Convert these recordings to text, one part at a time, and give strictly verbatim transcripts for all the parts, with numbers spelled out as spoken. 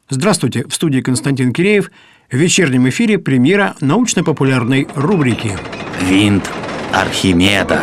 Здравствуйте, в студии Константин Киреев. В вечернем эфире премьера научно-популярной рубрики «Винт Архимеда».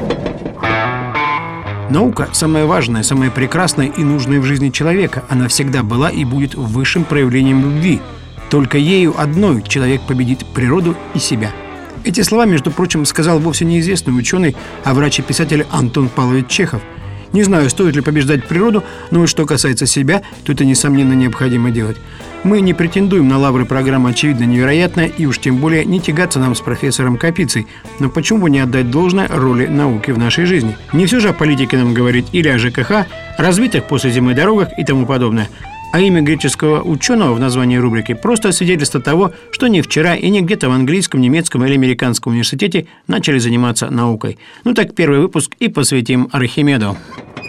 Наука – самое важное, самое прекрасное и нужное в жизни человека. Она всегда была и будет высшим проявлением любви. Только ею одной человек победит природу и себя. Эти слова, между прочим, сказал вовсе неизвестный ученый, а врач и писатель Антон Павлович Чехов. Не знаю, стоит ли побеждать природу, но и что касается себя, то это, несомненно, необходимо делать. Мы не претендуем на лавры программы «Очевидно невероятно», и уж тем более не тягаться нам с профессором Капицей. Но почему бы не отдать должное роли науки в нашей жизни? Не все же о политике нам говорить или о ЖКХ, развитых после зимы дорогах и тому подобное. А имя греческого ученого в названии рубрики просто свидетельство того, что не вчера и не где-то в английском, немецком или американском университете начали заниматься наукой. Ну так первый выпуск и посвятим Архимеду.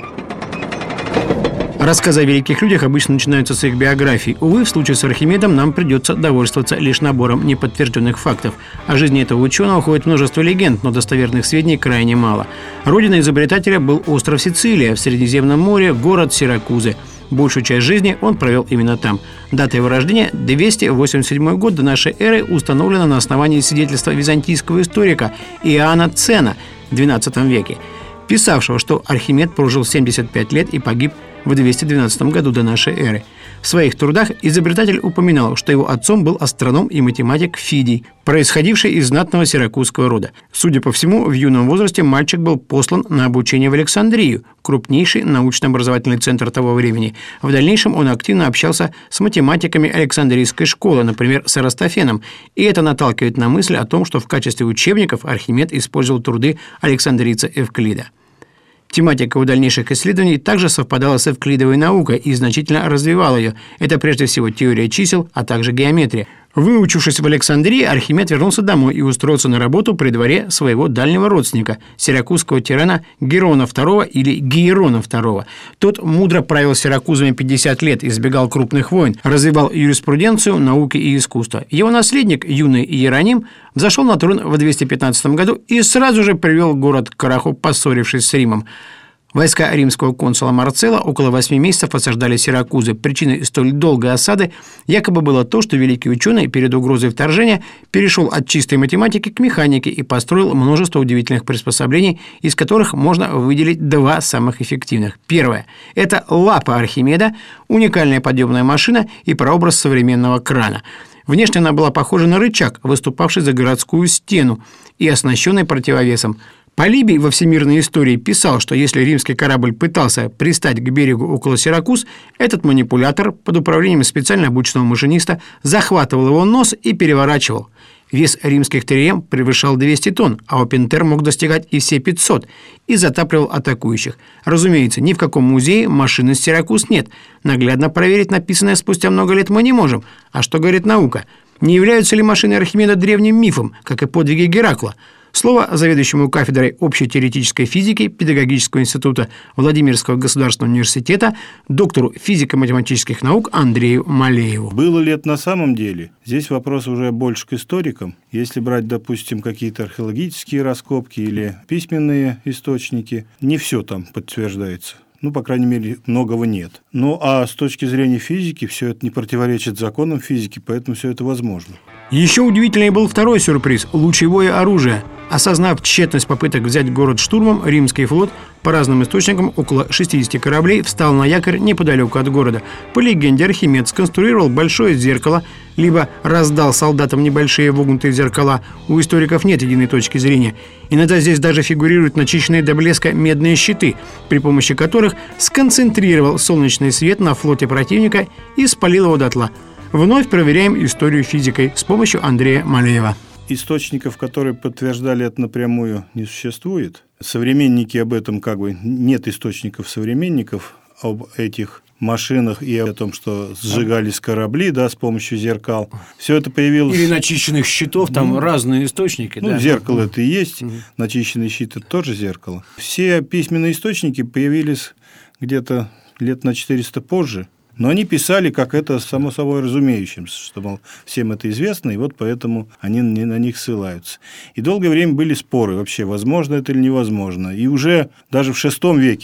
Рассказы о великих людях обычно начинаются с их биографий. Увы, в случае с Архимедом нам придется довольствоваться лишь набором неподтвержденных фактов. О жизни этого ученого ходит множество легенд, но достоверных сведений крайне мало. Родиной изобретателя был остров Сицилия, в Средиземном море город Сиракузы. Большую часть жизни он провел именно там. Дата его рождения – двести восемьдесят седьмой год до нашей эры, установлена на основании свидетельства византийского историка Иоанна Цена в двенадцатом веке, писавшего, что Архимед прожил семьдесят пять лет и погиб в двести двенадцатом году до нашей эры. В своих трудах изобретатель упоминал, что его отцом был астроном и математик Фидий, происходивший из знатного сиракузского рода. Судя по всему, в юном возрасте мальчик был послан на обучение в Александрию, крупнейший научно-образовательный центр того времени. В дальнейшем он активно общался с математиками Александрийской школы, например, с Эратосфеном, и это наталкивает на мысль о том, что в качестве учебников Архимед использовал труды александрийца Эвклида. Тематика его дальнейших исследований также совпадала с эвклидовой наукой и значительно развивала ее. Это прежде всего теория чисел, а также геометрия. Выучившись в Александрии, Архимед вернулся домой и устроился на работу при дворе своего дальнего родственника, сиракузского тирана Герона второго или Гиерона второго. Тот мудро правил Сиракузами пятьдесят лет, избегал крупных войн, развивал юриспруденцию, науки и искусство. Его наследник, юный Иероним, взошел на трон в двести пятнадцатом году и сразу же привел город к краху, поссорившись с Римом. Войска римского консула Марцелла около восьми месяцев осаждали Сиракузы. Причиной столь долгой осады якобы было то, что великий ученый перед угрозой вторжения перешел от чистой математики к механике и построил множество удивительных приспособлений, из которых можно выделить два самых эффективных. Первое – это лапа Архимеда, уникальная подъемная машина и прообраз современного крана. Внешне она была похожа на рычаг, выступавший за городскую стену и оснащенный противовесом. Полибий во «Всемирной истории» писал, что если римский корабль пытался пристать к берегу около Сиракуз, этот манипулятор под управлением специально обученного машиниста захватывал его нос и переворачивал. Вес римских трирем превышал двести тонн, а Опентер мог достигать и все пятьсот, и затапливал атакующих. Разумеется, ни в каком музее машин из Сиракуз нет. Наглядно проверить написанное спустя много лет мы не можем. А что говорит наука? Не являются ли машины Архимеда древним мифом, как и подвиги Геракла? Слово заведующему кафедрой общей теоретической физики Педагогического института Владимирского государственного университета, доктору физико-математических наук Андрею Малееву. Было ли это на самом деле? Здесь вопрос уже больше к историкам. Если брать, допустим, какие-то археологические раскопки или письменные источники, не все там подтверждается. Ну, по крайней мере, многого нет. Ну, а с точки зрения физики, все это не противоречит законам физики, поэтому все это возможно. Еще удивительнее был второй сюрприз – лучевое оружие. Осознав тщетность попыток взять город штурмом, римский флот, по разным источникам, около шестидесяти кораблей, встал на якорь неподалеку от города. По легенде, Архимед сконструировал большое зеркало, либо раздал солдатам небольшие вогнутые зеркала. У историков нет единой точки зрения. Иногда здесь даже фигурируют начищенные до блеска медные щиты, при помощи которых сконцентрировал солнечный свет на флоте противника и спалил его дотла. Вновь проверяем историю физикой с помощью Андрея Малеева. Источников, которые подтверждали это напрямую, не существует. Современники об этом как бы... Нет источников современников об этих машинах и о том, что сжигались корабли, да, с помощью зеркал. Все это появилось... Или начищенных щитов, там ну, разные источники. Ну, да. Зеркало это и есть, угу. Начищенный щит – это тоже зеркало. Все письменные источники появились где-то лет на четыреста позже. Но они писали, как это само собой разумеющимся, что, мол, всем это известно, и вот поэтому они на них ссылаются. И долгое время были споры вообще, возможно это или невозможно. И уже даже в шестом веке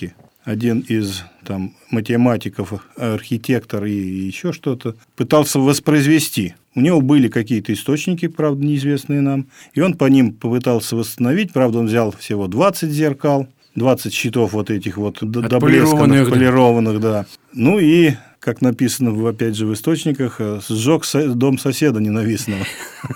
один из там, математиков, архитектор и еще что-то, пытался воспроизвести. У него были какие-то источники, правда, неизвестные нам, и он по ним попытался восстановить. Правда, он взял всего двадцать зеркал, двадцать щитов вот этих вот доблесканных, полированных, да. Ну и, как написано, опять же, в источниках, сжег дом соседа ненавистного.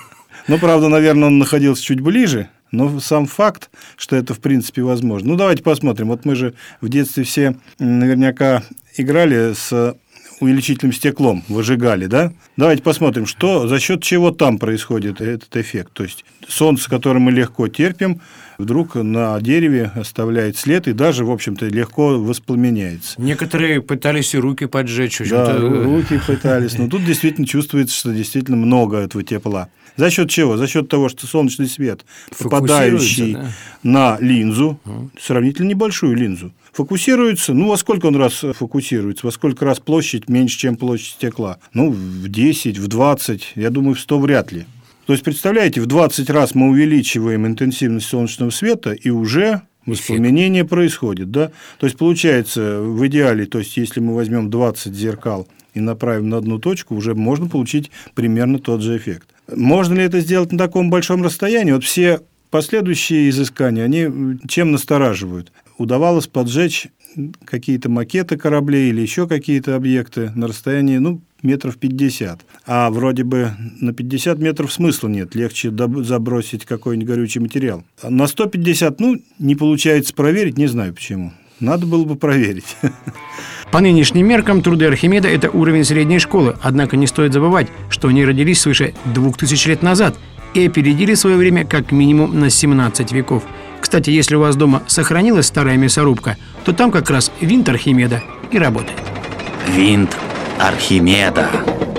Ну, правда, наверное, он находился чуть ближе, но сам факт, что это, в принципе, возможно. Ну, давайте посмотрим. Вот мы же в детстве все наверняка играли с увеличительным стеклом, выжигали, да? Давайте посмотрим, что, за счет чего там происходит этот эффект. То есть солнце, которое мы легко терпим, вдруг на дереве оставляет след и даже, в общем-то, легко воспламеняется. Некоторые пытались и руки поджечь. Да, руки пытались, но тут действительно чувствуется, что действительно много этого тепла. За счет чего? За счет того, что солнечный свет, попадающий да? на линзу, сравнительно небольшую линзу, фокусируется, ну, во сколько он раз фокусируется, во сколько раз площадь меньше, чем площадь стекла? Ну, в десять, в двадцать, я думаю, в сто вряд ли. То есть, представляете, в двадцать раз мы увеличиваем интенсивность солнечного света, и уже воспламенение происходит, да? То есть, получается, в идеале, то есть, если мы возьмем двадцать зеркал и направим на одну точку, уже можно получить примерно тот же эффект. Можно ли это сделать на таком большом расстоянии? Вот все последующие изыскания, они чем настораживают? Удавалось поджечь какие-то макеты кораблей или еще какие-то объекты на расстоянии, ну, метров пятьдесят. А вроде бы на пятьдесят метров смысла нет, легче забросить какой-нибудь горючий материал. На сто пятьдесят, ну, не получается проверить, не знаю почему. Надо было бы проверить. По нынешним меркам труды Архимеда – это уровень средней школы, однако не стоит забывать, что они родились свыше двух тысяч лет назад и опередили свое время как минимум на семнадцать веков. Кстати, если у вас дома сохранилась старая мясорубка, то там как раз винт Архимеда и работает. Винт Архимеда.